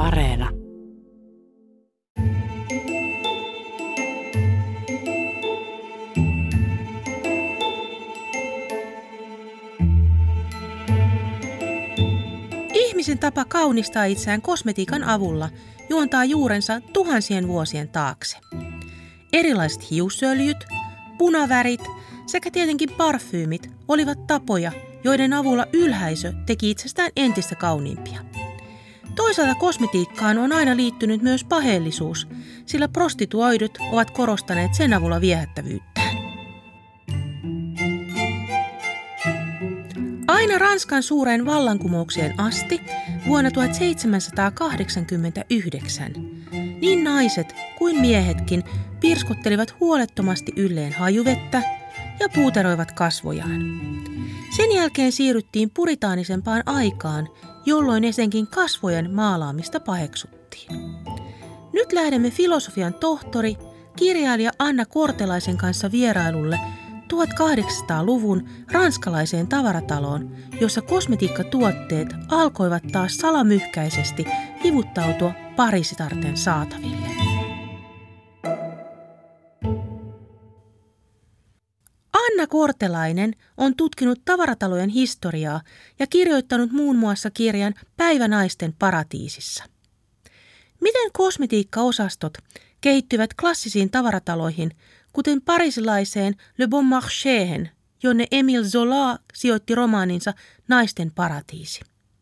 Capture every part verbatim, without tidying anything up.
Areena. Ihmisen tapa kaunistaa itseään kosmetiikan avulla juontaa juurensa tuhansien vuosien taakse. Erilaiset hiusöljyt, punavärit sekä tietenkin parfyymit olivat tapoja, joiden avulla ylhäisö teki itsestään entistä kauniimpia. Toisaalta kosmetiikkaan on aina liittynyt myös paheellisuus, sillä prostituoidut ovat korostaneet sen avulla viehättävyyttään. Aina Ranskan suureen vallankumoukseen asti vuonna tuhatseitsemänsataakahdeksankymmentäyhdeksän niin naiset kuin miehetkin pirskuttelivat huolettomasti ylleen hajuvettä ja puuteroivat kasvojaan. Sen jälkeen siirryttiin puritaanisempaan aikaan, jolloin etenkin kasvojen maalaamista paheksuttiin. Nyt lähdemme filosofian tohtori, kirjailija Anna Kortelaisen kanssa vierailulle tuhatkahdeksansataaluvun ranskalaiseen tavarataloon, jossa kosmetiikkatuotteet alkoivat taas salamyhkäisesti hivuttautua Parisitarten saataville. Anna Kortelainen on tutkinut tavaratalojen historiaa ja kirjoittanut muun muassa kirjan Päivänaisten paratiisissa. Miten kosmetiikkaosastot kehittyvät klassisiin tavarataloihin, kuten parisilaiseen Le Bon Marchéhen, jonne Émile Zola sijoitti romaaninsa Naisten paratiisi?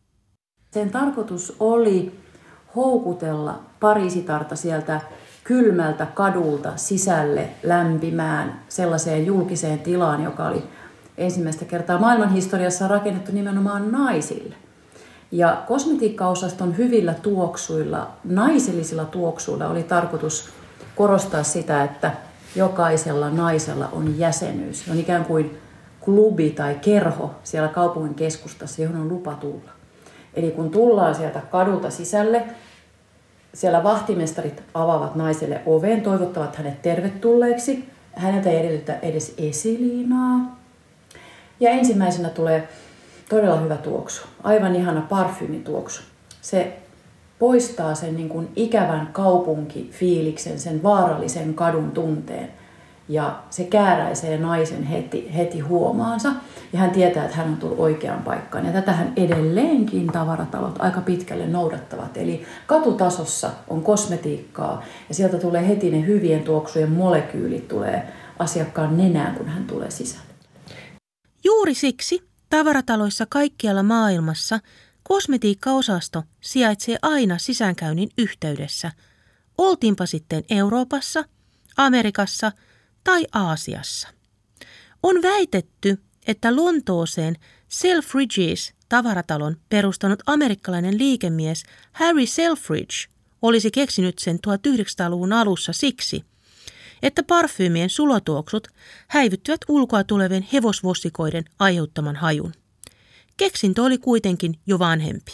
Sen tarkoitus oli houkutella Parisitarta sieltä kylmältä kadulta sisälle lämpimään sellaiseen julkiseen tilaan, joka oli ensimmäistä kertaa maailmanhistoriassa rakennettu nimenomaan naisille. Ja kosmetiikkaosaston hyvillä tuoksuilla, naisellisilla tuoksuilla oli tarkoitus korostaa sitä, että jokaisella naisella on jäsenyys. On ikään kuin klubi tai kerho siellä kaupungin keskustassa, johon on lupa tulla. Eli kun tullaan sieltä kadulta sisälle, siellä vahtimestarit avaavat naiselle oven, toivottavat hänet tervetulleeksi. Häneltä ei edellytä edes esiliinaa. Ja ensimmäisenä tulee todella hyvä tuoksu, aivan ihana parfyymituoksu. Se poistaa sen niin kuin ikävän kaupunkifiiliksen, sen vaarallisen kadun tunteen. Ja se kääräisee naisen heti, heti huomaansa. Ja hän tietää, että hän on tullut oikeaan paikkaan. Ja tätähän edelleenkin tavaratalot aika pitkälle noudattavat. Eli katutasossa on kosmetiikkaa. Ja sieltä tulee heti ne hyvien tuoksujen molekyylit tulee asiakkaan nenään, kun hän tulee sisään. Juuri siksi tavarataloissa kaikkialla maailmassa kosmetiikkaosasto sijaitsee aina sisäänkäynnin yhteydessä. Oltiinpa sitten Euroopassa, Amerikassa tai Aasiassa. On väitetty, että Lontooseen Selfridges tavaratalon perustanut amerikkalainen liikemies Harry Selfridge olisi keksinyt sen tuhatyhdeksänsataaluvun alussa siksi, että parfyymien sulotuoksut häivyttivät ulkoa tulevien hevosvossikoiden aiheuttaman hajun. Keksintö oli kuitenkin jo vanhempi.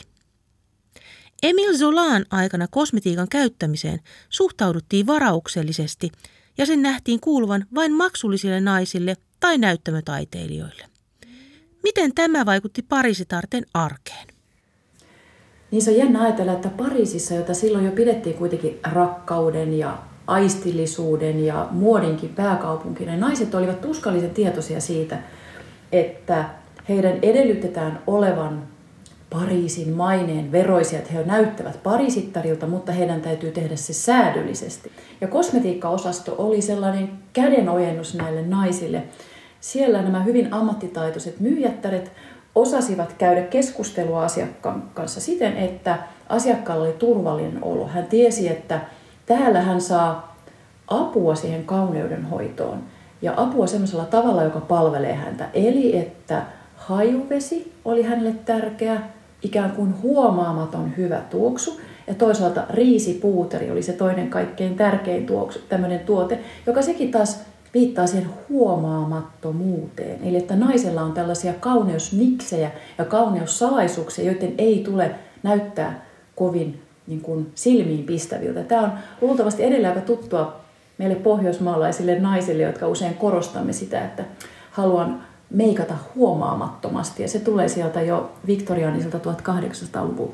Émile Zolan aikana kosmetiikan käyttämiseen suhtauduttiin varauksellisesti ja sen nähtiin kuuluvan vain maksullisille naisille tai näyttämötaiteilijoille. Miten tämä vaikutti Parisitarten arkeen? Niin se on jännä ajatella, että Pariisissa, jota silloin jo pidettiin kuitenkin rakkauden ja aistillisuuden ja muodinkin pääkaupunkina, niin naiset olivat tuskallisen tietoisia siitä, että heidän edellytetään olevan Pariisin maineen veroisia, että he näyttävät parisittarilta, mutta heidän täytyy tehdä se säädyllisesti. Ja kosmetiikkaosasto oli sellainen kädenojennus näille naisille. Siellä nämä hyvin ammattitaitoiset myyjättäret osasivat käydä keskustelua asiakkaan kanssa siten, että asiakkaalla oli turvallinen olo. Hän tiesi, että täällä hän saa apua siihen kauneudenhoitoon ja apua semmoisella tavalla, joka palvelee häntä. Eli että hajuvesi oli hänelle tärkeä, ikään kuin huomaamaton hyvä tuoksu. Ja toisaalta riisipuuteri oli se toinen kaikkein tärkein tuoksu, tämmöinen tuote, joka sekin taas viittaa siihen huomaamattomuuteen. Eli että naisella on tällaisia kauneusmiksejä ja kauneussalaisuuksia, joiden ei tule näyttää kovin niin kuin silmiin pistäviltä. Tämä on luultavasti edelleen aika tuttua meille pohjoismaalaisille naisille, jotka usein korostamme sitä, että haluan meikata huomaamattomasti. Ja se tulee sieltä jo viktoriaaniselta tuhatkahdeksansataaluvulta.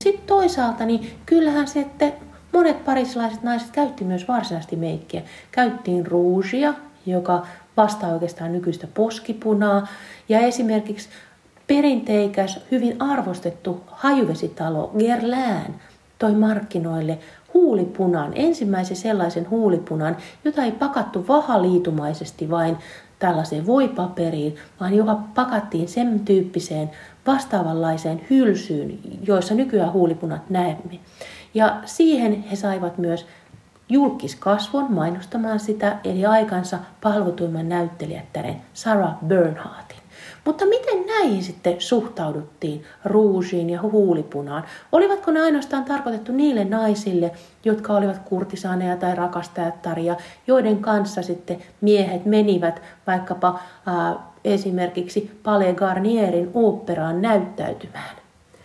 sitten toisaalta, niin kyllähän sitten monet pariisilaiset naiset käytti myös varsinaisesti meikkiä. Käyttiin ruusia, joka vastaa oikeastaan nykyistä poskipunaa. Ja esimerkiksi perinteikäs, hyvin arvostettu hajuvesitalo Guerlain toi markkinoille huulipunan, ensimmäisen sellaisen huulipunan, jota ei pakattu vahaliitumaisesti vain tällaiseen voipaperiin, vaan joka pakattiin sen tyyppiseen vastaavanlaiseen hylsyyn, joissa nykyään huulipunat näemme. Ja siihen he saivat myös julkiskasvon mainostamaan sitä, eli aikansa palvotuimman näyttelijättären Sarah Bernhardtin. Mutta miten näihin sitten suhtauduttiin ruusiin ja huulipunaan? Olivatko ne ainoastaan tarkoitettu niille naisille, jotka olivat kurtisaaneja tai rakastajattaria, joiden kanssa sitten miehet menivät vaikkapa ää, esimerkiksi Palais Garnierin oopperaan näyttäytymään?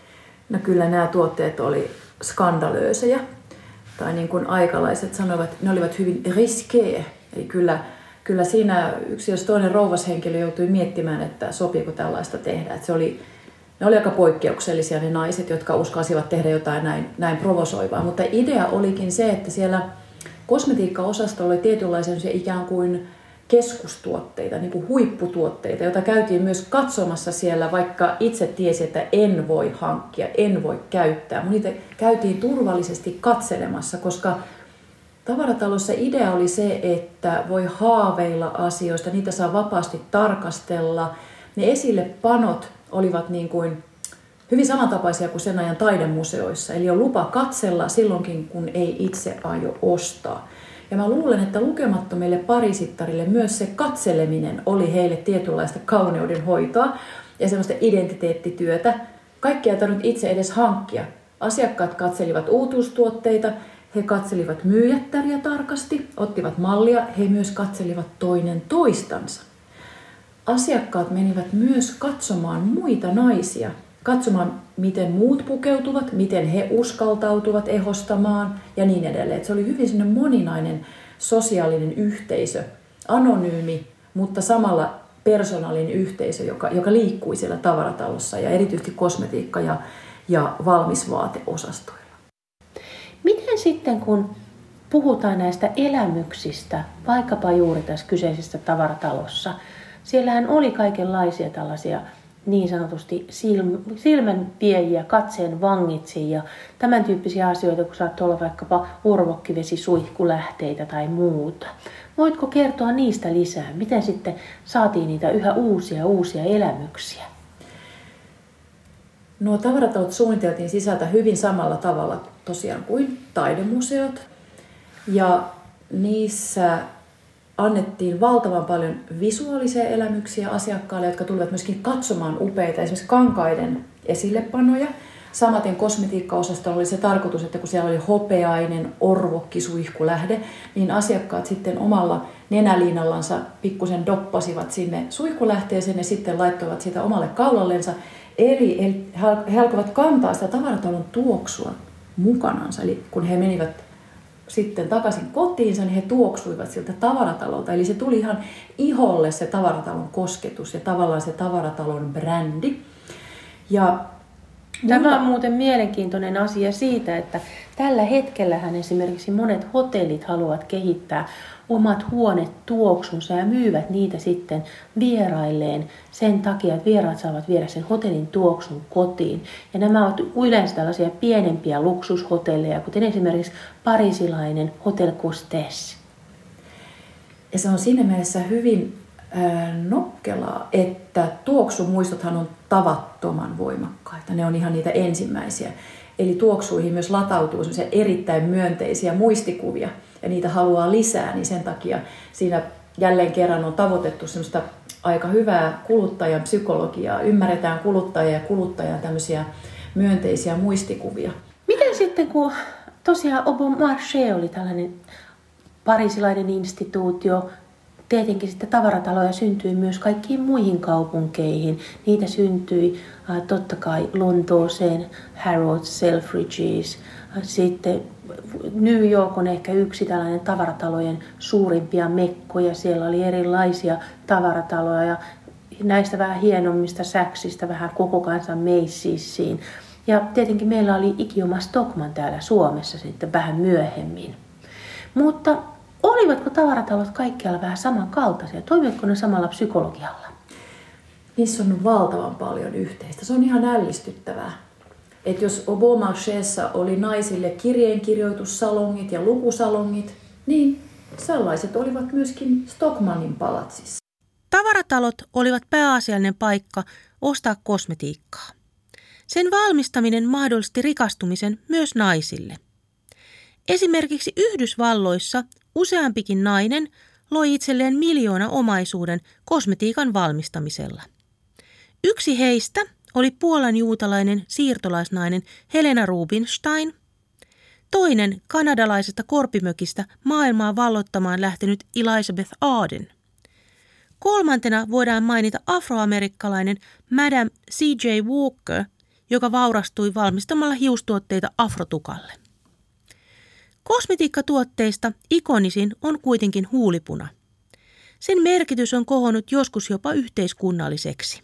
No kyllä nämä tuotteet oli skandalöösejä, tai niin kuin aikalaiset sanoivat, ne olivat hyvin riskeä. Eli kyllä, kyllä siinä yksi jos toinen rouvashenkilö joutui miettimään, että sopiiko tällaista tehdä. Että se oli, ne oli aika poikkeuksellisia ne naiset, jotka uskalsivat tehdä jotain näin, näin provosoivaa. Mutta idea olikin se, että siellä kosmetiikkaosastolla oli tietynlaisia ikään kuin keskustuotteita, niin kuin huipputuotteita, joita käytiin myös katsomassa siellä, vaikka itse tiesi, että en voi hankkia, en voi käyttää. Niitä käytiin turvallisesti katselemassa, koska tavaratalossa idea oli se, että voi haaveilla asioista, niitä saa vapaasti tarkastella. Ne esillepanot olivat niin kuin hyvin samantapaisia kuin sen ajan taidemuseoissa, eli on lupa katsella silloinkin, kun ei itse aio ostaa. Ja mä luulen, että lukemattomille parisittarille myös se katseleminen oli heille tietynlaista kauneuden hoitoa ja semmoista identiteettityötä. Kaikkea ei tarvinnut itse edes hankkia. Asiakkaat katselivat uutuustuotteita, he katselivat myyjättäriä tarkasti, ottivat mallia, he myös katselivat toinen toistansa. Asiakkaat menivät myös katsomaan muita naisia, katsomaan miten muut pukeutuvat, miten he uskaltautuvat ehostamaan ja niin edelleen. Se oli hyvin sellainen moninainen sosiaalinen yhteisö, anonyymi, mutta samalla persoonallinen yhteisö, joka, joka liikkui siellä tavaratalossa ja erityisesti kosmetiikka- ja, ja valmisvaateosastoilla. Miten sitten, kun puhutaan näistä elämyksistä, vaikkapa juuri tässä kyseisessä tavaratalossa, siellähän oli kaikenlaisia tällaisia niin sanotusti silmänviejiä, katseen vangitsi ja tämän tyyppisiä asioita, kun saattoi olla vaikkapa orvokkivesisuihkulähteitä tai muuta. Voitko kertoa niistä lisää? Miten sitten saatiin niitä yhä uusia uusia elämyksiä? Nuo tavaratalot suunniteltiin sisältä hyvin samalla tavalla tosiaan kuin taidemuseot. Ja niissä annettiin valtavan paljon visuaalisia elämyksiä asiakkaille, jotka tulivat myöskin katsomaan upeita, esimerkiksi kankaiden esillepanoja. Samaten kosmetiikkaosastolla oli se tarkoitus, että kun siellä oli hopeainen orvokkisuihkulähde, niin asiakkaat sitten omalla nenäliinallansa pikkusen doppasivat sinne suihkulähteeseen ja sitten laittoivat sitä omalle kaulallensa. Eli he alkoivat kantaa sitä tavaratalon tuoksua mukanansa. Eli kun he menivät sitten takaisin kotiinsa, niin he tuoksuivat siltä tavaratalolta. Eli se tuli ihan iholle se tavaratalon kosketus ja tavallaan se tavaratalon brändi. Ja Tämä on muuten mielenkiintoinen asia siitä, että tällä hetkellähän esimerkiksi monet hotellit haluavat kehittää omat huonetuoksunsa ja myyvät niitä sitten vierailleen sen takia, että vieraat saavat viedä sen hotellin tuoksun kotiin. Ja nämä ovat yleensä tällaisia pienempiä luksushotelleja, kuten esimerkiksi parisilainen Hotel Costes. Ja se on siinä mielessä hyvin nokkelaa, että tuoksumuistothan on tavattoman voimakkaita. Ne on ihan niitä ensimmäisiä. Eli tuoksuihin myös latautuu erittäin myönteisiä muistikuvia ja niitä haluaa lisää, niin sen takia siinä jälleen kerran on tavoitettu semmoista aika hyvää kuluttajan psykologiaa. Ymmärretään kuluttajia ja kuluttajan tämmöisiä myönteisiä muistikuvia. Miten sitten, kun tosiaan Au Bon Marché oli tällainen parisilainen instituutio, tietenkin sitten tavarataloja syntyi myös kaikkiin muihin kaupunkeihin. Niitä syntyi äh, totta kai Lontooseen, Harrods, Selfridges. Äh, sitten New York on ehkä yksi tällainen tavaratalojen suurimpia mekkoja. Siellä oli erilaisia tavarataloja ja näistä vähän hienommista Saksista vähän koko kansan Macysiin. Ja tietenkin meillä oli ikioma Stockmann täällä Suomessa sitten vähän myöhemmin. Mutta olivatko tavaratalot kaikkialla vähän samankaltaisia? Toimivatko ne samalla psykologialla? Niissä on valtavan paljon yhteistä. Se on ihan ällistyttävää. Että jos Au Bon Marchéssa oli naisille kirjeenkirjoitussalongit ja lukusalongit, niin sellaiset olivat myöskin Stockmannin palatsissa. Tavaratalot olivat pääasiallinen paikka ostaa kosmetiikkaa. Sen valmistaminen mahdollisti rikastumisen myös naisille. Esimerkiksi Yhdysvalloissa useampikin nainen loi itselleen miljoona omaisuuden kosmetiikan valmistamisella. Yksi heistä oli Puolan juutalainen siirtolaisnainen Helena Rubinstein, toinen kanadalaisesta korpimökistä maailmaa vallottamaan lähtenyt Elizabeth Arden. Kolmantena voidaan mainita afroamerikkalainen Madame C J Walker, joka vaurastui valmistamalla hiustuotteita afrotukalle. Kosmetiikkatuotteista ikonisin on kuitenkin huulipuna. Sen merkitys on kohonnut joskus jopa yhteiskunnalliseksi.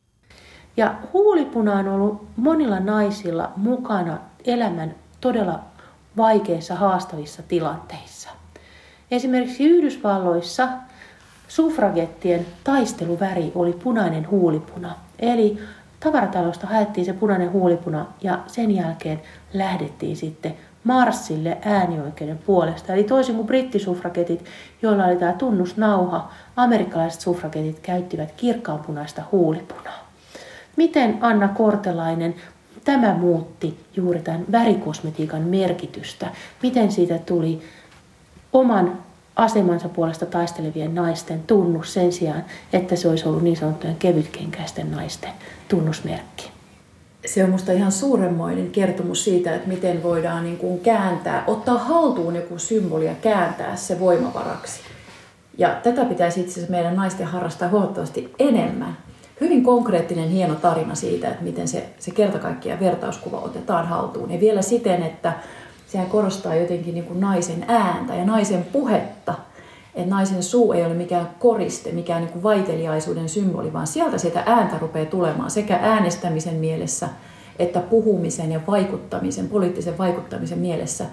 Ja huulipuna on ollut monilla naisilla mukana elämän todella vaikeissa, haastavissa tilanteissa. Esimerkiksi Yhdysvalloissa suffragettien taisteluväri oli punainen huulipuna. Eli tavaratalosta haettiin se punainen huulipuna ja sen jälkeen lähdettiin sitten marssille äänioikeuden puolesta. Eli toisin kuin brittisuffragetit, joilla oli tämä tunnusnauha, amerikkalaiset suffragetit käyttivät kirkkaanpunaista huulipunaa. Miten, Anna Kortelainen, tämä muutti juuri tämän värikosmetiikan merkitystä? Miten siitä tuli oman asemansa puolesta taistelevien naisten tunnus sen sijaan, että se olisi ollut niin sanottujen kevytkenkäisten naisten tunnusmerkki? Se on minusta ihan suuremmoinen kertomus siitä, että miten voidaan niin kuin kääntää, ottaa haltuun joku symboli ja kääntää se voimavaraksi. Ja tätä pitäisi itse asiassa meidän naisten harrastaa huomattavasti enemmän. Hyvin konkreettinen, hieno tarina siitä, että miten se, se kertakaikkiaan vertauskuva otetaan haltuun. Ja vielä siten, että sehän korostaa jotenkin niin kuin naisen ääntä ja naisen puhetta. Että naisen suu ei ole mikään koriste, mikään niin kuin vaiteliaisuuden symboli, vaan sieltä sitä ääntä rupeaa tulemaan sekä äänestämisen mielessä, että puhumisen ja vaikuttamisen, poliittisen vaikuttamisen mielessä.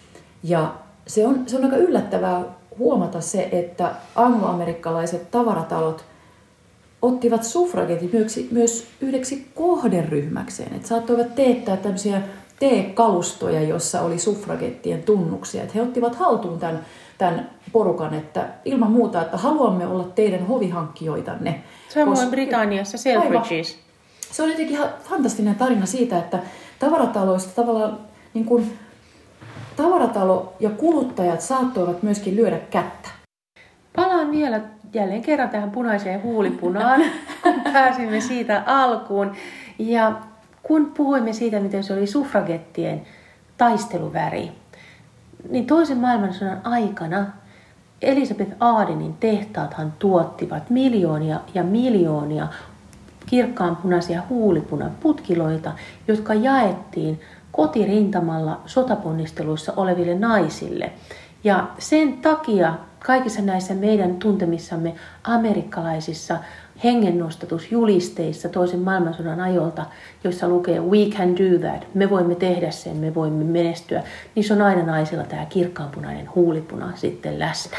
Ja se on, se on aika yllättävää huomata se, että angloamerikkalaiset tavaratalot ottivat suffragetit myös, myös yhdeksi kohderyhmäkseen. Että saattoivat teettää tämmöisiä teekalustoja, jossa oli suffragettien tunnuksia. Että he ottivat haltuun tämän, tämän porukan, että ilman muuta, että haluamme olla teidän hovihankkijoitanne. Samoin koska Britanniassa, Selfridges. Se on jotenkin ihan fantastinen tarina siitä, että tavarataloista tavallaan niin kuin tavaratalo ja kuluttajat saattoivat myöskin lyödä kättä. Palaan vielä jälleen kerran tähän punaiseen huulipunaan, kun pääsimme siitä alkuun. Ja kun puhuimme siitä, miten se oli suffragettien taisteluväri, niin toisen maailmansodan aikana Elizabeth Ardenin tehtaathan tuottivat miljoonia ja miljoonia kirkkaanpunaisia huulipunan putkiloita, jotka jaettiin kotirintamalla sotaponnisteluissa oleville naisille. Ja sen takia kaikissa näissä meidän tuntemissamme amerikkalaisissa hengennostatusjulisteissa toisen maailmansodan ajolta, joissa lukee "We can do that", me voimme tehdä sen, me voimme menestyä, niin se on aina naisilla tämä kirkkaanpunainen huulipuna sitten läsnä.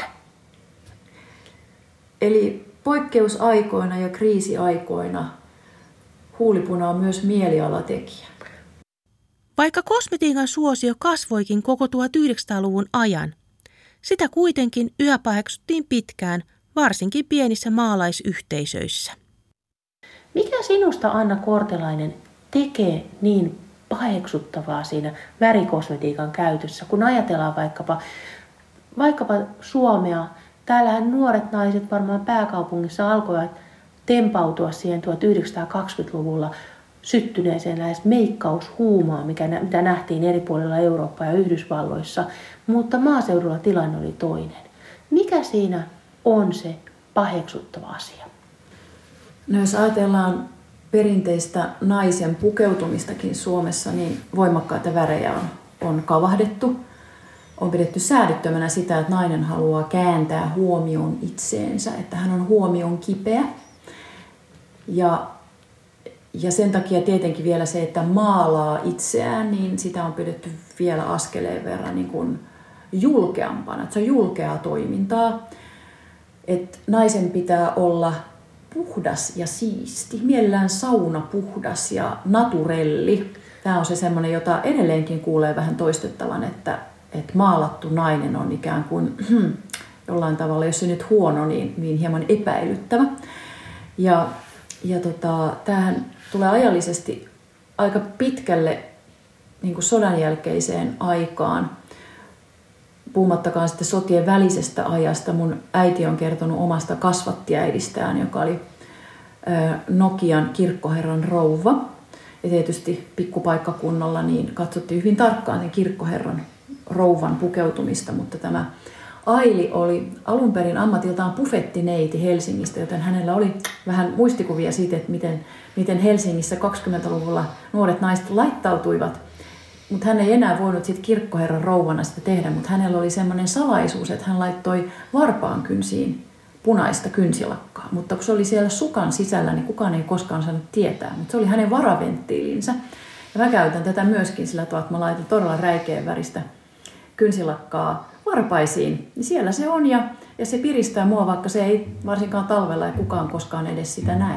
Eli poikkeusaikoina ja kriisiaikoina huulipuna on myös mielialatekijä. Vaikka kosmetiikan suosio kasvoikin koko tuhatyhdeksänsataaluvun ajan, sitä kuitenkin yhä paheksuttiin pitkään, varsinkin pienissä maalaisyhteisöissä. Mikä sinusta, Anna Kortelainen, tekee niin paheksuttavaa siinä värikosmetiikan käytössä, kun ajatellaan vaikkapa, vaikkapa Suomea? Täällähän nuoret naiset varmaan pääkaupungissa alkoivat tempautua siihen tuhatyhdeksänsataakaksikymmentäluvulla syttyneeseen lähes meikkaushuumaan, mikä, mitä nähtiin eri puolilla Eurooppaa ja Yhdysvalloissa, mutta maaseudulla tilanne oli toinen. Mikä siinä on se paheksuttava asia? No jos ajatellaan perinteistä naisen pukeutumistakin Suomessa, niin voimakkaita värejä on, on kavahdettu. On pidetty säädyttömänä sitä, että nainen haluaa kääntää huomion itseensä, että hän on huomion kipeä. Ja ja sen takia tietenkin vielä se, että maalaa itseään, niin sitä on pidetty vielä askeleen verran niin kuin julkeampana. Että se on julkeaa toimintaa. Että naisen pitää olla puhdas ja siisti, mielellään sauna puhdas ja naturelli. Tämä on se semmoinen, jota edelleenkin kuulee vähän toistettavan, että, että maalattu nainen on ikään kuin jollain tavalla, jos se nyt huono, niin, niin hieman epäilyttävä. Ja, ja tota, tämähän tulee ajallisesti aika pitkälle niin kuin sodan jälkeiseen aikaan, puhumattakaan sitten sotien välisestä ajasta. Mun äiti on kertonut omasta kasvattiäidistään, joka oli Nokian kirkkoherran rouva. Ja tietysti pikkupaikkakunnalla niin katsottiin hyvin tarkkaan sen kirkkoherran rouvan pukeutumista, mutta tämä Aili oli alun perin ammatiltaan buffettineiti Helsingistä, joten hänellä oli vähän muistikuvia siitä, että miten, miten Helsingissä kaksikymmentäluvulla nuoret naiset laittautuivat. Mutta hän ei enää voinut sit kirkkoherran rouvana sitä tehdä, mutta hänellä oli semmoinen salaisuus, että hän laittoi varpaan kynsiin punaista kynsilakkaa. Mutta kun se oli siellä sukan sisällä, niin kukaan ei koskaan saanut tietää. Mutta se oli hänen varaventtiilinsä. Ja mä käytän tätä myöskin sillä tavalla, että mä laitan todella räikeän väristä kynsilakkaa varpaisiin. Niin siellä se on ja, ja se piristää mua, vaikka se ei varsinkaan talvella ja kukaan koskaan edes sitä näe.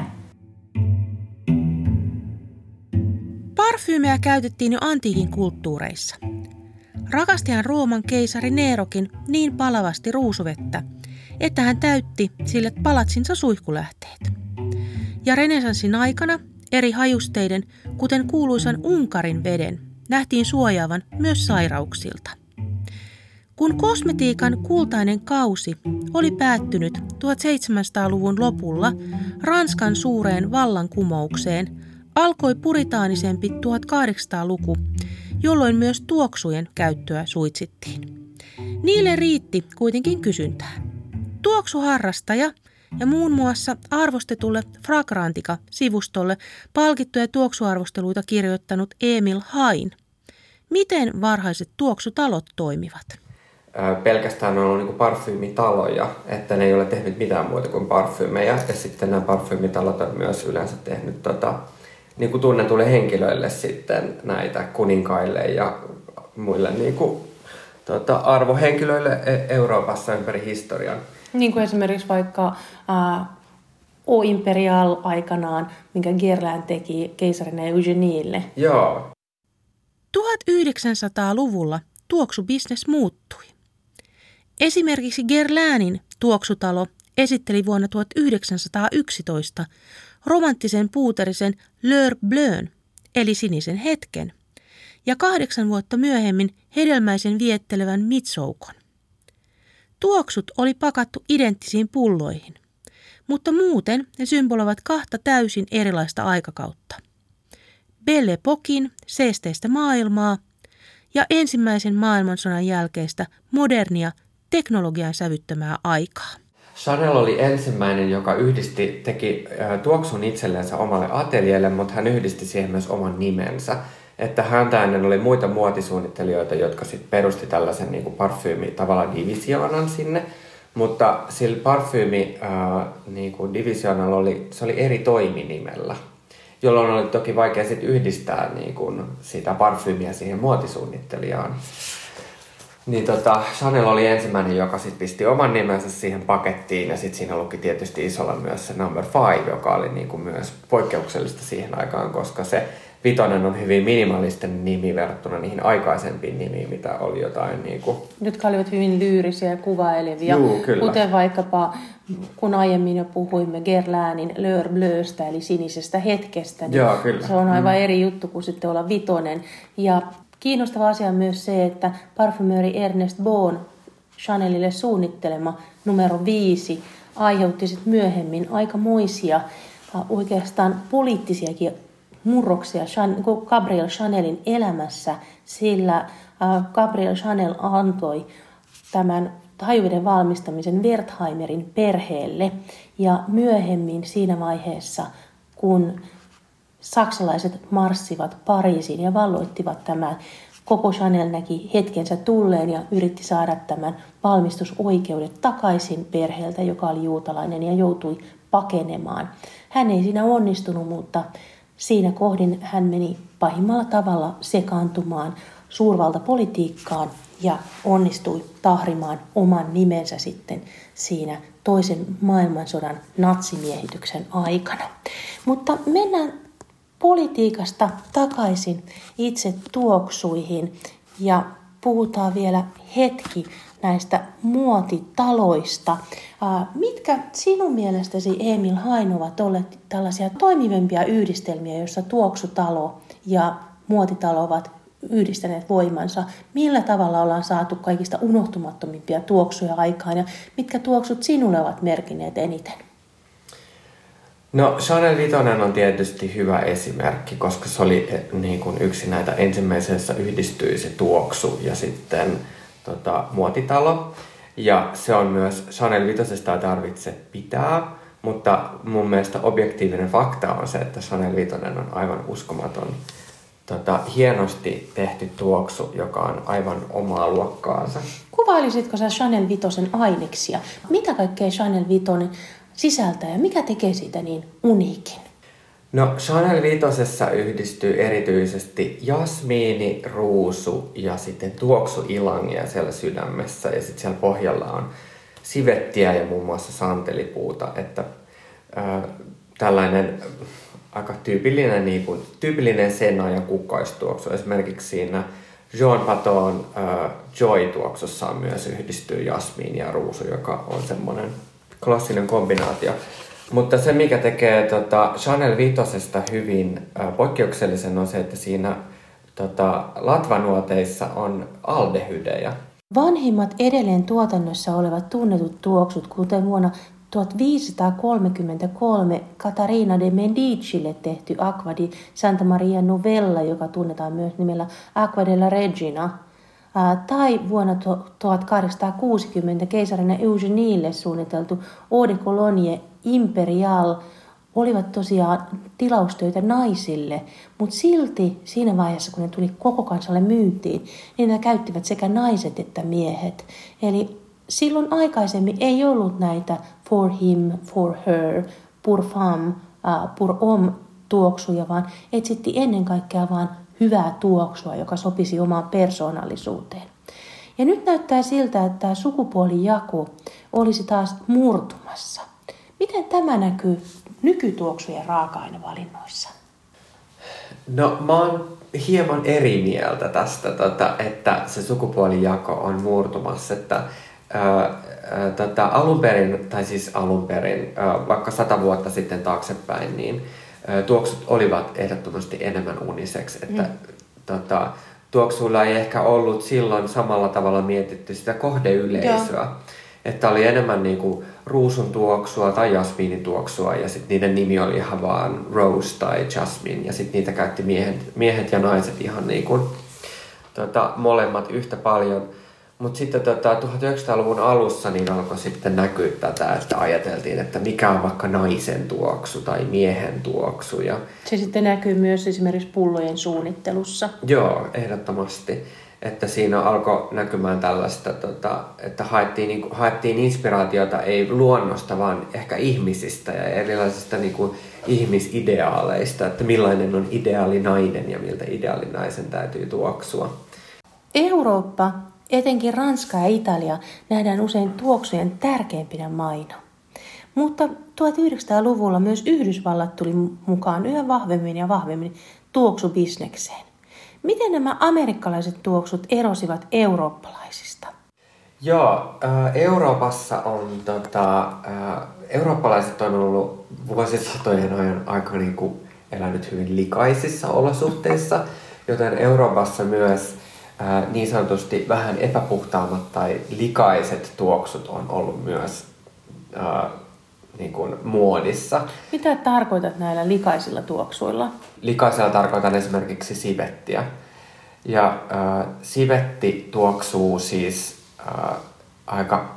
Parfyymejä käytettiin jo antiikin kulttuureissa. Rakastihan Rooman keisari Nerokin niin palavasti ruusuvettä, että hän täytti sille palatsinsa suihkulähteet. Ja renessanssin aikana eri hajusteiden, kuten kuuluisan Unkarin veden, nähtiin suojaavan myös sairauksilta. Kun kosmetiikan kultainen kausi oli päättynyt tuhatseitsemänsataaluvun lopulla Ranskan suureen vallankumoukseen, alkoi puritaanisempi tuhatkahdeksansataaluku, jolloin myös tuoksujen käyttöä suitsittiin. Niille riitti kuitenkin kysyntää. Tuoksuharrastaja ja muun muassa arvostetulle Fragrantica-sivustolle palkittuja tuoksuarvosteluita kirjoittanut Emil Hain. Miten varhaiset tuoksutalot toimivat? Pelkästään on ollut niin kuin parfyymitaloja, että ne ei ole tehnyt mitään muuta kuin parfyymejä. Ja sitten nämä parfyymitalot on myös yleensä tehnyt tota, niin kuin tunnetuille henkilöille sitten näitä kuninkaille ja muille niin kuin, tota, arvohenkilöille Euroopassa ympäri historian. Niin kuin esimerkiksi vaikka äh, O Imperial aikanaan, minkä Guerlain teki keisarina Eugenielle. Joo. tuhatyhdeksänsataaluvulla tuoksubisnes muuttui. Esimerkiksi Guerlainin tuoksutalo esitteli vuonna tuhatyhdeksänsataayksitoista romanttisen puuterisen L'heure bleun, eli sinisen hetken, ja kahdeksan vuotta myöhemmin hedelmäisen viettelevän mitsoukon. Tuoksut oli pakattu identtisiin pulloihin, mutta muuten ne symboloivat kahta täysin erilaista aikakautta. Belle Époquein seesteistä maailmaa ja ensimmäisen maailmansodan jälkeistä modernia teknologian sävyttämää aikaa. Chanel oli ensimmäinen, joka yhdisti, teki äh, tuoksun itsellensä omalle ateljeelle, mutta hän yhdisti siihen myös oman nimensä. Että häntä ennen oli muita muotisuunnittelijoita, jotka sitten perusti tällaisen niin kuin parfyymi tavallaan divisioonan sinne. Mutta sillä parfyymi äh, niin kuin divisioonalla oli, se oli eri toiminimellä, jolloin oli toki vaikea sit yhdistää niin kuin sitä parfyymiä siihen muotisuunnittelijaan. Niin tota, Chanel oli ensimmäinen, joka sit pisti oman nimensä siihen pakettiin ja sitten siinä luki tietysti isolla myös se number five, joka oli niinku myös poikkeuksellista siihen aikaan, koska se vitonen on hyvin minimalistinen nimi verrattuna niihin aikaisempiin nimiin, mitä oli jotain niinku... Jotka olivat hyvin lyyrisiä ja kuvailevia, Juu, kyllä. Kuten vaikkapa, kun aiemmin jo puhuimme Guerlainin L'heure bleusta, eli sinisestä hetkestä, niin Joo, kyllä. Se on aivan mm. eri juttu kuin sitten olla vitonen. Ja kiinnostava asia on myös se, että parfymööri Ernest Bon, Chanelille suunnittelema numero viisi, aiheutti sitten myöhemmin aikamoisia oikeastaan poliittisiakin murroksia Gabrielle Chanelin elämässä, sillä Gabrielle Chanel antoi tämän hajuveden valmistamisen Wertheimerin perheelle ja myöhemmin siinä vaiheessa, kun saksalaiset marssivat Pariisiin ja valloittivat tämän, koko Chanel näki hetkensä tulleen ja yritti saada tämän valmistusoikeudet takaisin perheeltä, joka oli juutalainen ja joutui pakenemaan. Hän ei siinä onnistunut, mutta Siinä kohdin hän meni pahimmalla tavalla sekaantumaan suurvaltapolitiikkaan ja onnistui tahrimaan oman nimensä sitten siinä toisen maailmansodan natsimiehityksen aikana. Mutta mennään politiikasta takaisin itse tuoksuihin ja puhutaan vielä hetki näistä muotitaloista. Mitkä sinun mielestäsi, Emil Hain, ovat olleet tällaisia toimivimpia yhdistelmiä, joissa tuoksutalo ja muotitalo ovat yhdistäneet voimansa? Millä tavalla ollaan saatu kaikista unohtumattomimpia tuoksuja aikaan ja mitkä tuoksut sinulle ovat merkinneet eniten? No Chanel Vitoinen on tietysti hyvä esimerkki, koska se oli niin kuin yksi näitä ensimmäisessä yhdistyi se tuoksu ja sitten tota, muotitalo. Ja se on myös, Chanel Vitosesta ei tarvitse pitää, mutta mun mielestä objektiivinen fakta on se, että Chanel Vitoinen on aivan uskomaton, tota, hienosti tehty tuoksu, joka on aivan omaa luokkaansa. Kuvailisitko sä Chanel Vitosen aineksia? Mitä kaikkea Chanel Vitoinen sisältää ja mikä tekee siitä niin uniikin? No Chanel Vitosessa yhdistyy erityisesti jasmiini, ruusu ja sitten tuoksuilangia siellä sydämessä. Ja sitten siellä pohjalla on sivettiä ja muun muassa santelipuuta. Että äh, tällainen aika tyypillinen, niin kuin, tyypillinen sena- ja kukkaistuoksu. Esimerkiksi siinä Jean Paton äh, Joy-tuoksussa myös yhdistyy jasmiini ja ruusu, joka on semmoinen klassinen kombinaatio. Mutta se, mikä tekee tota, Chanel Vitosesta hyvin äh, poikkeuksellisen, on se, että siinä tota, latvanuoteissa on aldehydejä. Vanhimmat edelleen tuotannossa olevat tunnetut tuoksut, kuten vuonna tuhatviisisataakolmekymmentäkolme Catarina de Medicille tehty Acqua di Santa Maria Novella, joka tunnetaan myös nimellä Acqua della Regina, tai vuonna tuhatkahdeksansataakuusikymmentä keisarina Eugenielle suunniteltu Eau de Cologne Imperial, olivat tosiaan tilaustöitä naisille, mutta silti siinä vaiheessa, kun ne tuli koko kansalle myyntiin, niin ne käyttivät sekä naiset että miehet. Eli silloin aikaisemmin ei ollut näitä for him, for her, pour femme, uh, pour homme tuoksuja, vaan etsittiin ennen kaikkea vaan hyvää tuoksua, joka sopisi omaan persoonallisuuteen. Ja nyt näyttää siltä, että tämä sukupuolijako olisi taas murtumassa. Miten tämä näkyy nykytuoksujen raaka-ainevalinnoissa? No mä oon hieman eri mieltä tästä, tota, että se sukupuolijako on murtumassa. Että, ää, ää, tota, alun perin, tai siis alun perin, ää, vaikka sata vuotta sitten taaksepäin, niin ää, tuoksut olivat ehdottomasti enemmän uniseksi. Että, mm. tota, tuoksuilla ei ehkä ollut silloin samalla tavalla mietitty sitä kohdeyleisöä. Joo. Että oli enemmän niinku ruusun tuoksua tai jasmiinin tuoksua ja sitten niiden nimi oli ihan vaan Rose tai Jasmine ja sitten niitä käytti miehet, miehet ja naiset ihan niinku, tota, molemmat yhtä paljon. Mutta sitten tota, tuhatyhdeksänsataaluvun alussa niin alkoi sitten näkyä tätä, että ajateltiin, että mikä on vaikka naisen tuoksu tai miehen tuoksu. Ja se sitten näkyy myös esimerkiksi pullojen suunnittelussa. Joo, ehdottomasti. Että siinä alkoi näkymään tällaista, tota, että haettiin, niin kuin, haettiin inspiraatiota ei luonnosta, vaan ehkä ihmisistä ja erilaisista niin kuin, ihmisideaaleista, että millainen on ideaali nainen ja miltä ideaali naisen täytyy tuoksua. Eurooppa, etenkin Ranska ja Italia, nähdään usein tuoksujen tärkeimpinä maina. Mutta tuhatyhdeksänsataaluvulla myös Yhdysvallat tuli mukaan yhä vahvemmin ja vahvemmin tuoksubisnekseen. Miten nämä amerikkalaiset tuoksut erosivat eurooppalaisista? Joo, äh, Euroopassa on, tota, äh, eurooppalaiset on ollut vuosisatojen ajan aika niin kuin elänyt hyvin likaisissa olosuhteissa, joten Euroopassa myös äh, niin sanotusti vähän epäpuhtaammat tai likaiset tuoksut on ollut myös äh, niin kuin muodissa. Mitä tarkoitat näillä likaisilla tuoksuilla? Likaisella tarkoitan esimerkiksi sivettiä. Ja äh, sivetti tuoksuu siis äh, aika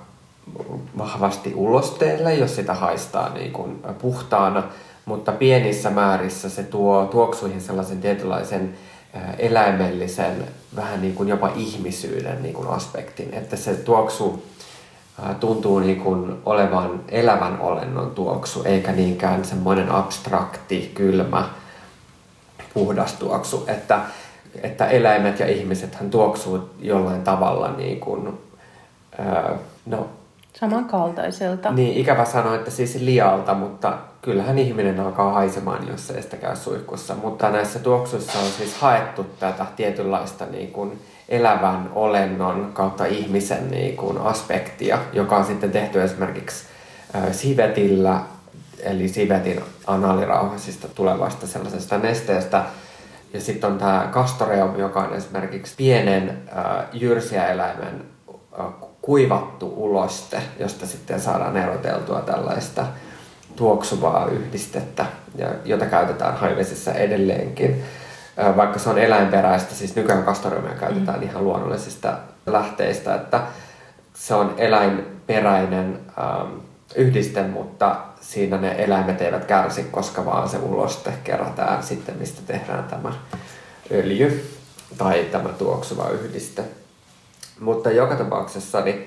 vahvasti ulosteelle, jos sitä haistaa niin kuin puhtaana, mutta pienissä määrissä se tuo tuoksuihin sellaisen tietynlaisen äh, eläimellisen, vähän niin kuin jopa ihmisyyden niin kuin aspektin, että se tuoksu tuntuu niin kuin olevan elävän olennon tuoksu, eikä niinkään semmoinen abstrakti, kylmä puhdas tuoksu, että, että eläimet ja ihmisethän tuoksuu jollain tavalla niin kuin, ää, no, samankaltaiselta. Niin, ikävä sanoa, että siis lialta, mutta kyllähän ihminen alkaa haisemaan, jos ei sitä käy suihkussa. Mutta näissä tuoksuissa on siis haettu tätä tietynlaista niin kuin elävän olennon kautta ihmisen niin kuin aspektia, joka on sitten tehty esimerkiksi äh, sivetillä, eli sivetin anaalirauhasista tulevasta sellaisesta nesteestä. Ja sitten on tämä castoreum, joka on esimerkiksi pienen äh, jyrsiäeläimen äh, kuivattu uloste, josta sitten saadaan eroteltua tällaista tuoksuvaa yhdistettä, jota käytetään haivesissä edelleenkin. Vaikka se on eläinperäistä, siis nykyään castoreumia käytetään mm. ihan luonnollisista lähteistä, että se on eläinperäinen ähm, yhdiste, mutta siinä ne eläimet eivät kärsi, koska vaan se uloste kerätään sitten, mistä tehdään tämä öljy tai tämä tuoksuva yhdiste. Mutta joka tapauksessa niin,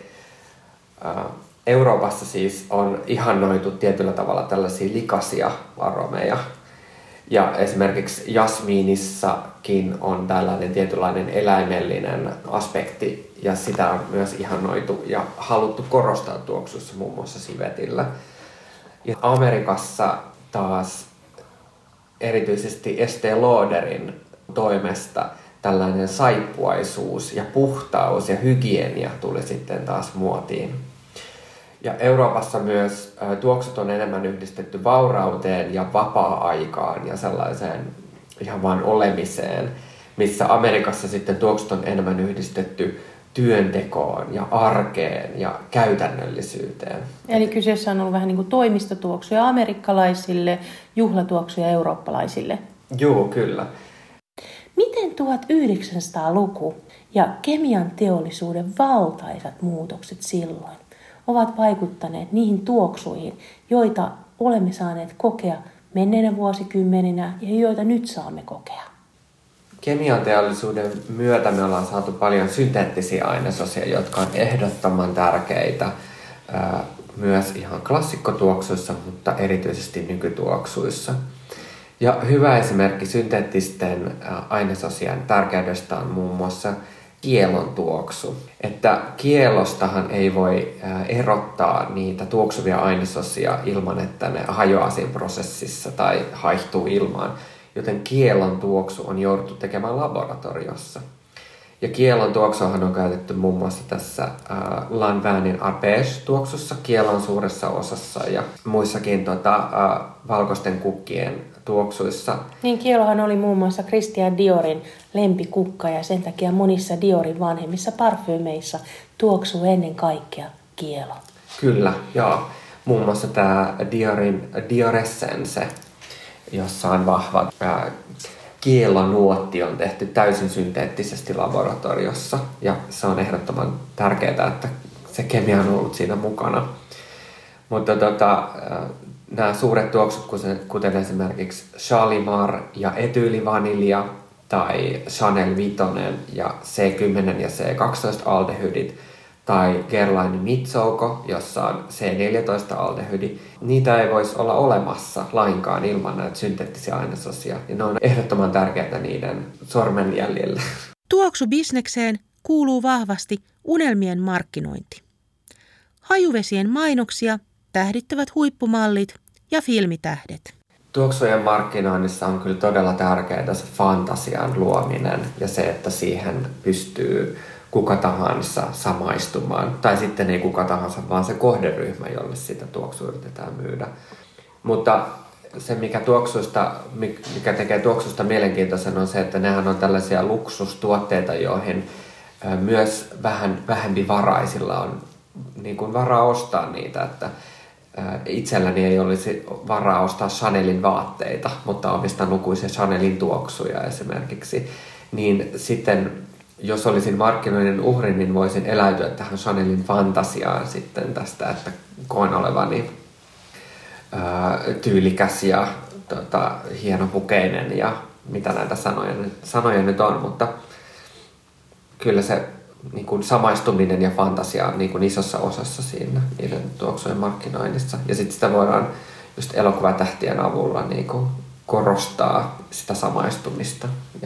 ää, Euroopassa siis on ihannoitu tietyllä tavalla tällaisia likaisia aromeja. Ja esimerkiksi jasmiinissakin on tällainen tietynlainen eläimellinen aspekti, ja sitä on myös ihannoitu ja haluttu korostaa tuoksussa muun muassa sivetillä. Ja Amerikassa taas erityisesti Estée Lauderin toimesta tällainen saippuaisuus ja puhtaus ja hygienia tuli sitten taas muotiin. Ja Euroopassa myös ä, tuoksut on enemmän yhdistetty vaurauteen ja vapaa-aikaan ja sellaiseen ihan vaan olemiseen, missä Amerikassa sitten tuoksut on enemmän yhdistetty työntekoon ja arkeen ja käytännöllisyyteen. Eli kyseessä on ollut vähän niin kuin toimistotuoksuja amerikkalaisille, juhlatuoksuja eurooppalaisille. Joo, kyllä. Miten tuhatyhdeksänsataaluku ja kemian teollisuuden valtaisat muutokset silloin ovat vaikuttaneet niihin tuoksuihin, joita olemme saaneet kokea menneinä vuosikymmeninä ja joita nyt saamme kokea? Kemian teollisuuden myötä me ollaan saatu paljon synteettisiä ainesosia, jotka on ehdottoman tärkeitä ää, myös ihan klassikkotuoksuissa, mutta erityisesti nykytuoksuissa. Ja hyvä esimerkki synteettisten ainesosien tärkeydestä on muun muassa kielon tuoksu. Että kielostahan ei voi erottaa niitä tuoksuvia ainesosia ilman, että ne hajoaa siinä prosessissa tai haihtuu ilmaan. Joten kielon tuoksu on jouduttu tekemään laboratoriossa. Ja kielon tuoksuahan on käytetty muun muassa tässä äh, Lanvinin arpège-tuoksussa kielon suuressa osassa ja muissakin tota, äh, valkoisten kukkien tuoksuissa. Niin, kielohan oli muun muassa Christian Diorin lempikukka ja sen takia monissa Diorin vanhemmissa parfyymeissa tuoksuu ennen kaikkea kielo. Kyllä, joo. Muun muassa tämä Diorin Dioressence, jossa on vahva ää, kielonuotti, on tehty täysin synteettisesti laboratoriossa. Ja se on ehdottoman tärkeää, että se kemia on ollut siinä mukana. Mutta tota, nämä suuret tuoksut, kuten esimerkiksi Shalimar ja etyylivanilja tai Chanel Vitonen ja C kymmenen ja C kaksitoista aldehydit tai Guerlain Mitsouko, jossa on C neljätoista aldehydi, niitä ei voisi olla olemassa lainkaan ilman näitä synteettisiä ainesosia. Ja ne on ehdottoman tärkeitä niiden sormenjäljille. Tuoksubisnekseen kuuluu vahvasti unelmien markkinointi. Hajuvesien mainoksia tähdittävät huippumallit ja filmitähdet. Tuoksujen markkinoinnissa on kyllä todella tärkeää se fantasian luominen ja se, että siihen pystyy kuka tahansa samaistumaan. Tai sitten ei kuka tahansa, vaan se kohderyhmä, jolle sitä tuoksua yritetään myydä. Mutta se, mikä, tuoksusta, mikä tekee tuoksusta mielenkiintoisen, on se, että nehän on tällaisia luksustuotteita, joihin myös vähän vähempi varaisilla on niin kuin varaa ostaa niitä. Että itselläni ei olisi varaa ostaa Chanelin vaatteita, mutta omistan lukuisia Chanelin tuoksuja esimerkiksi. Niin sitten jos olisin markkinoiden uhri, niin voisin eläytyä tähän Chanelin fantasiaan sitten tästä, että koen olevani ää, tyylikäs ja tota, hienopukeinen ja mitä näitä sanoja, sanoja nyt on, mutta kyllä se niin kuin samaistuminen ja fantasia on niin kuin isossa osassa siinä niiden tuoksujen markkinoinnissa. Ja sitten sitä voidaan just elokuvatähtien avulla niin kuin korostaa sitä samaistumista. Ja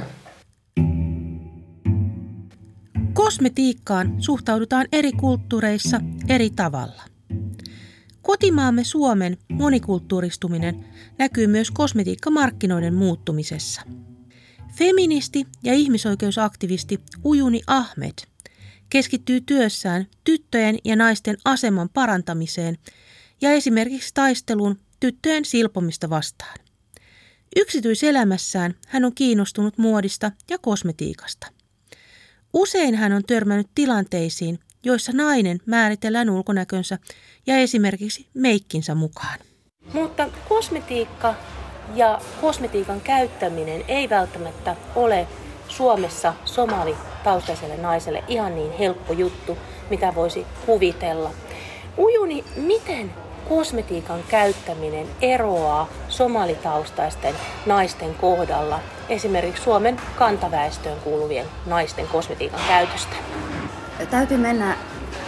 kosmetiikkaan suhtaudutaan eri kulttuureissa eri tavalla. Kotimaamme Suomen monikulttuuristuminen näkyy myös kosmetiikkamarkkinoiden muuttumisessa. Feministi ja ihmisoikeusaktivisti Ujuni Ahmed keskittyy työssään tyttöjen ja naisten aseman parantamiseen ja esimerkiksi taisteluun tyttöjen silpomista vastaan. Yksityiselämässään hän on kiinnostunut muodista ja kosmetiikasta. Usein hän on törmännyt tilanteisiin, joissa nainen määritellään ulkonäkönsä ja esimerkiksi meikkinsä mukaan. Mutta kosmetiikka ja kosmetiikan käyttäminen ei välttämättä ole Suomessa somalitaustaiselle naiselle ihan niin helppo juttu, mitä voisi kuvitella. Ujuni, miten kosmetiikan käyttäminen eroaa somalitaustaisten naisten kohdalla esimerkiksi Suomen kantaväestöön kuuluvien naisten kosmetiikan käytöstä? Täytyy mennä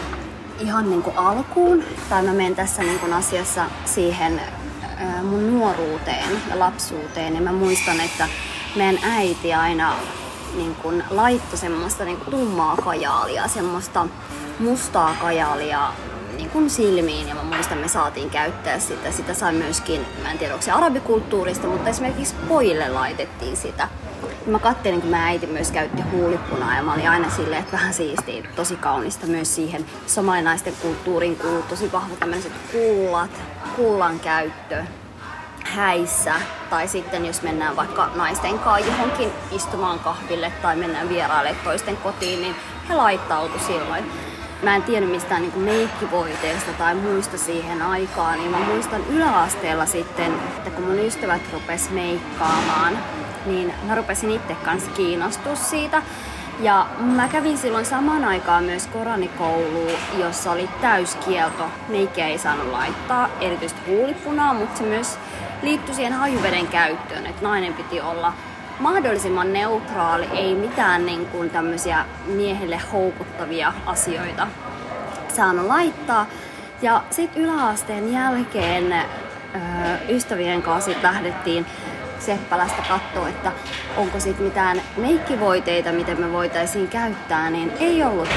ihan niin kuin alkuun, tai mä menen tässä niin kuin asiassa siihen mun nuoruuteen ja lapsuuteen. Ja mä muistan, että meidän äiti aina niin kuin laittoi semmoista niin kuin tummaa kajaalia, semmoista mustaa kajaalia niin kuin silmiin. Ja mä muistan, me saatiin käyttää sitä. Sitä sai myöskin, mä en tiedä onko se arabikulttuurista, mutta esimerkiksi pojille laitettiin sitä. Ja mä katselin, kun mä äiti myös käytti huulipunaa ja mä olin aina silleen, että vähän siistiä, tosi kaunista myös siihen somalinaisten kulttuuriin kuuluu tosi vahva tämmöiset kullat, kullan käyttö häissä. Tai sitten jos mennään vaikka naisten kanssa johonkin istumaan kahville tai mennään vieraille toisten kotiin, niin he laittautu silloin. Mä en tiedä mistään niin kuin meikkivoiteesta tai muista siihen aikaan, niin mä muistan yläasteella sitten, että kun mun ystävät rupes meikkaamaan, niin mä rupesin itse kanssa kiinnostua siitä. Ja mä kävin silloin samaan aikaan myös koranikouluun, jossa oli täyskielto. Meikkiä ei saanut laittaa, erityisesti huulipunaa, mutta se myös liittyi siihen hajuveden käyttöön, että nainen piti olla mahdollisimman neutraali, ei mitään niin kuin tämmöisiä miehille houkuttavia asioita saanut laittaa. Ja sitten yläasteen jälkeen ö, ystävien kanssa sit lähdettiin Seppälästä katsoa, että onko sitten mitään meikkivoiteita, miten me voitaisiin käyttää, niin ei ollut.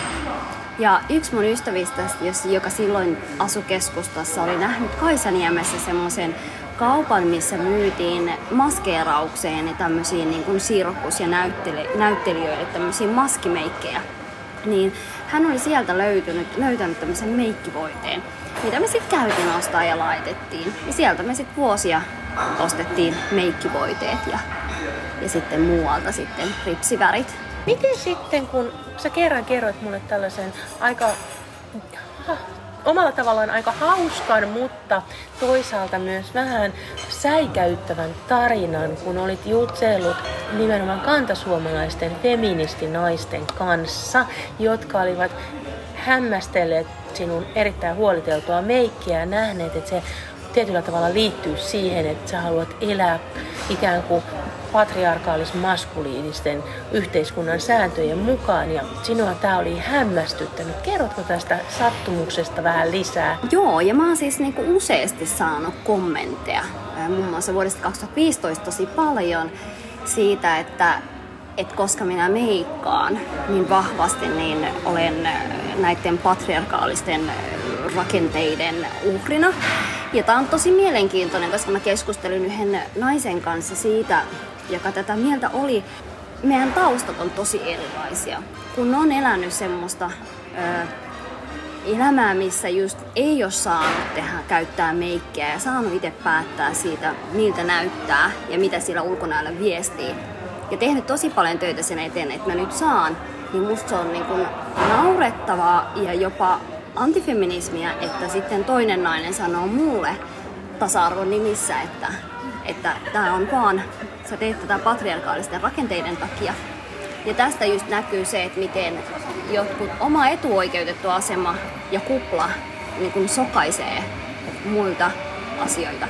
Ja yksi mun ystävistä, joka silloin asui keskustassa, oli nähnyt Kaisaniemessä semmoisen kaupan, missä myytiin maskeeraukseen ja tämmöisiin niin kuin sirkus- ja näytteli- näyttelijöille tämmöisiä maskimeikkejä. Niin hän oli sieltä löytynyt, löytänyt tämmöisen meikkivoiteen, mitä me sitten käytiin ostaa ja laitettiin. Ja sieltä me sitten vuosia ostettiin meikkivoiteet ja, ja sitten muualta sitten ripsivärit. Miten sitten, kun sä kerran kerroit mulle tällaisen aika ha, omalla tavallaan aika hauskan, mutta toisaalta myös vähän säikäyttävän tarinan, kun olit jutsellut nimenomaan kantasuomalaisten feministinaisten kanssa, jotka olivat hämmästelleet sinun erittäin huoliteltua meikkiä ja nähneet, että se tietyllä tavalla liittyy siihen, että sä haluat elää ikään kuin patriarkaalis-maskuliinisten yhteiskunnan sääntöjen mukaan, ja sinua tämä oli hämmästyttänyt. Kerrotko tästä sattumuksesta vähän lisää? Joo, ja mä oon siis niinku useasti saanut kommentteja, muun muassa vuodesta kaksituhattaviisitoista tosi paljon siitä, että et koska minä meikkaan niin vahvasti, niin olen näiden patriarkaalisten rakenteiden uhrina. Ja tää on tosi mielenkiintoinen, koska mä keskustelin yhden naisen kanssa siitä, joka tätä mieltä oli. Meidän taustat on tosi erilaisia. Kun on elänyt semmoista ö, elämää, missä just ei ole saanut tehdä, käyttää meikkiä ja saanut itse päättää siitä, miltä näyttää ja mitä sillä ulkonäöllä viestii. Ja tehnyt tosi paljon töitä sen eteen, että mä nyt saan, niin musta se on niin kuin naurettavaa ja jopa antifeminismiä, että sitten toinen nainen sanoo mulle tasa-arvon nimissä, että että tää on vaan, sä teet tätä patriarkaalisten rakenteiden takia. Ja tästä just näkyy se, että miten jotkut oma etuoikeutettu asema ja kupla niin kuin sokaisee muilta asioita.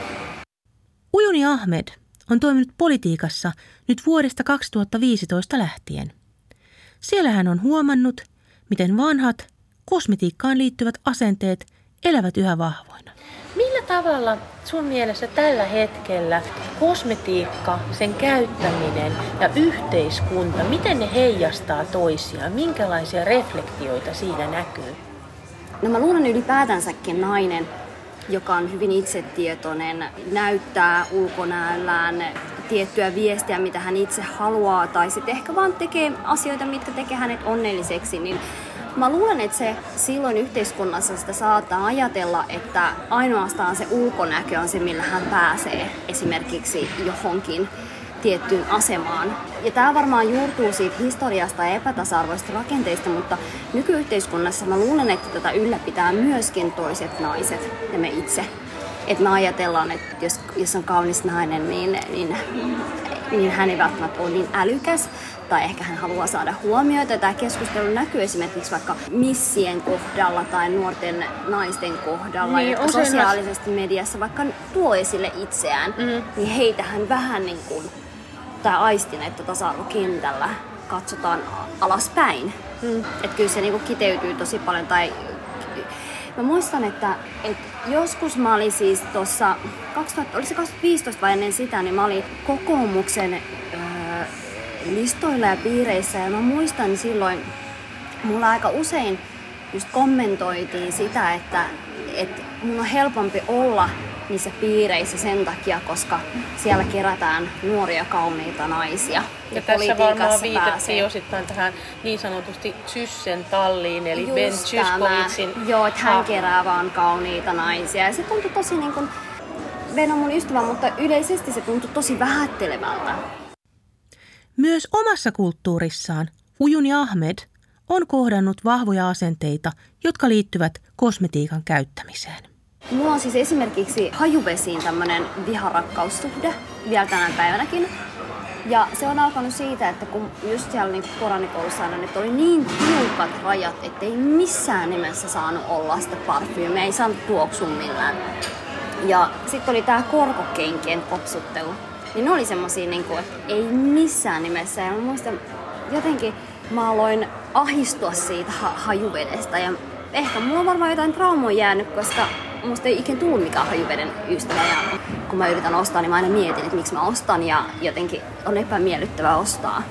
Ujuni Ahmed on toiminut politiikassa nyt vuodesta kaksituhattaviisitoista lähtien. Siellä hän on huomannut, miten vanhat kosmetiikkaan liittyvät asenteet elävät yhä vahvoina. Millä tavalla sun mielestä tällä hetkellä kosmetiikka, sen käyttäminen ja yhteiskunta, miten ne heijastaa toisiaan? Minkälaisia reflektioita siinä näkyy? No mä luulen ylipäätänsäkin nainen, joka on hyvin itsetietoinen, näyttää ulkonäöllään tiettyä viestiä, mitä hän itse haluaa, tai sitten ehkä vaan tekee asioita, mitkä tekee hänet onnelliseksi, niin mä luulen, että se silloin yhteiskunnassa sitä saattaa ajatella, että ainoastaan se ulkonäkö on se, millä hän pääsee esimerkiksi johonkin tiettyyn asemaan. Ja tämä varmaan juurtuu siitä historiasta ja epätasa-arvoista rakenteista, mutta nykyyhteiskunnassa mä luulen, että tätä ylläpitää myöskin toiset naiset ja me itse. Että me ajatellaan, että jos, jos on kaunis nainen, niin, niin, niin hän ei välttämättä ole niin älykäs, tai ehkä hän haluaa saada huomioita. Tämä keskustelu näkyy esimerkiksi vaikka missien kohdalla tai nuorten naisten kohdalla, niin, jotka sosiaalisesti mediassa vaikka tuo esille itseään, mm. niin heitähän vähän niin kuin tämä aistin, että tasa-arvokentällä katsotaan alaspäin. Mm. Että kyllä se niin kuin kiteytyy tosi paljon. Tai mä muistan, että, että joskus mä olin siis tuossa, oli se kaksituhattaviisitoista vai ennen sitä, niin mä olin kokoomuksen öö, listoilla ja piireissä. Ja mä muistan silloin, mulla aika usein just kommentoitiin sitä, että, että mun on helpompi olla niissä piireissä sen takia, koska siellä kerätään nuoria kauniita naisia. Ja, ja tässä varmaan viitattiin osittain tähän niin sanotusti Zyssen talliin, eli just Ben Zyskowiczin. Joo, että hän kerää vaan kauniita naisia. Ja se tuntui tosi niin kuin, Ben on mun ystävä, mutta yleisesti se tuntui tosi vähättelevältä. Myös omassa kulttuurissaan Ujuni Ahmed on kohdannut vahvoja asenteita, jotka liittyvät kosmetiikan käyttämiseen. Mulla on siis esimerkiksi hajuvesiin tämmönen viharakkaussuhde vielä tänä päivänäkin. Ja se on alkanut siitä, että kun just siellä niin koranikoulussa aina nyt oli niin tiukat rajat, ettei missään nimessä saanut olla sitä parfyymiä, ei saanut tuoksua millään. Ja sitten oli tää korkokenkien popsuttelu. Niin ne oli semmosia, niin kuin, että ei missään nimessä. Ja mä muistan, jotenkin mä aloin ahistua siitä ha- hajuvedestä. Ja ehkä mulla on varmaan jotain traumaa jäänyt, koska musta ei ikinä tullut mikään hajuveden ystävä. Ja kun mä yritän ostaa, niin mä aina mietin, että miksi mä ostan. Ja jotenkin on epämiellyttävää ostaa.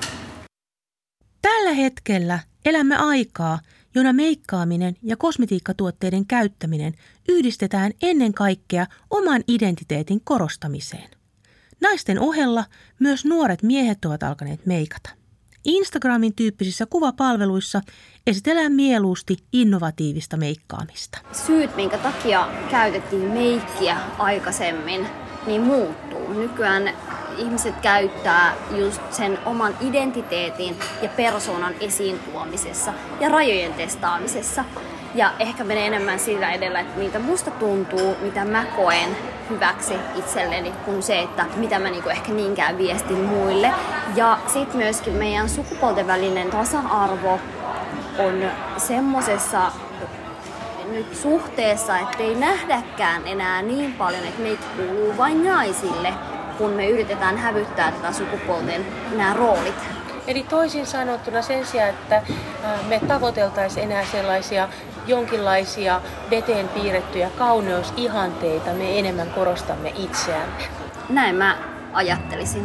Tällä hetkellä elämme aikaa, jona meikkaaminen ja kosmetiikkatuotteiden käyttäminen yhdistetään ennen kaikkea oman identiteetin korostamiseen. Naisten ohella myös nuoret miehet ovat alkaneet meikata. Instagramin tyyppisissä kuvapalveluissa esitellään mieluusti innovatiivista meikkaamista. Syyt, minkä takia käytettiin meikkiä aikaisemmin, niin muuttuu. Nykyään ihmiset käyttää just sen oman identiteetin ja persoonan esiin tuomisessa ja rajojen testaamisessa. Ja ehkä menee enemmän sillä edellä, että miltä musta tuntuu, mitä mä koen hyväksi itselleni, kuin se, että mitä mä niinku ehkä niinkään viestin muille. Ja sitten myöskin meidän sukupuolten välinen tasa-arvo on semmosessa nyt suhteessa, ettei nähdäkään enää niin paljon, että meitä kuuluu vain naisille, kun me yritetään hävyttää tätä sukupuolten nämä roolit. Eli toisin sanottuna sen sijaan, että me tavoiteltaisiin enää sellaisia jonkinlaisia veteen piirrettyjä kauneusihanteita, me enemmän korostamme itseämme. Näin mä ajattelisin.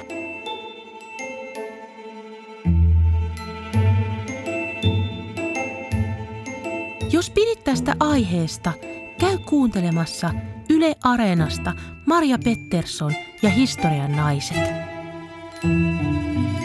Jos pidit tästä aiheesta, käy kuuntelemassa Yle Areenasta Marja Pettersson ja historian naiset.